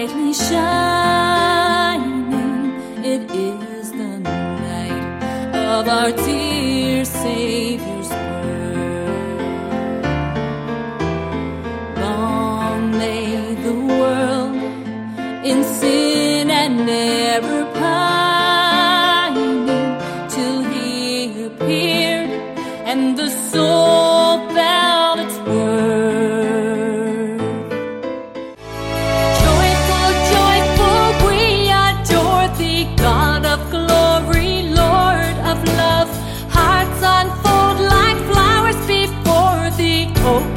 brightly shining. It is the night of our dear Savior's birth. Long lay the world in sin and error pining, till He appeared and the soul found its worth. Joyful, joyful, we adore Thee, God of glory, Lord of love. Hearts unfold like flowers before Thee.